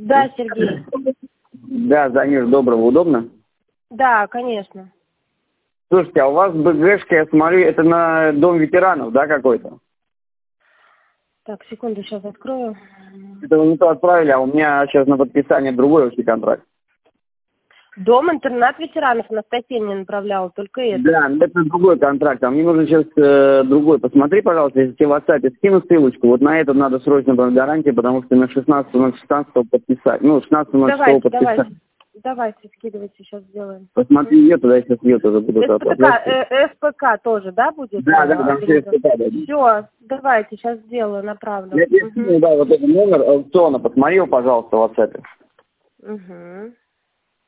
Да, Сергей. Да, Замир, доброго, удобно? Да, конечно. Слушайте, а у вас БГшка, я смотрю, это на Дом ветеранов, да, какой-то? Так, секунду, сейчас открою. Это вы не то отправили, а у меня сейчас на подписание другой вообще контракт. Дом-интернат ветеранов Анастасия мне направляла, только это. Да, это другой контракт, а мне нужно сейчас другой. Посмотри, пожалуйста, если тебе в WhatsApp скину ссылочку, вот на этот надо срочно брать гарантии, потому что на 16.16 подписать. Ну, 16.06 подписать. Давайте, скидывайте, сейчас сделаем. Посмотри ее, тогда я сейчас ее тоже буду отправлять. СПК тоже, да, будет? Да, там все СПК, да. Все, давайте, сейчас сделаю, направлю. Я тебе скину, да, вот этот номер аукциона, посмотри его, пожалуйста, в WhatsApp. Угу.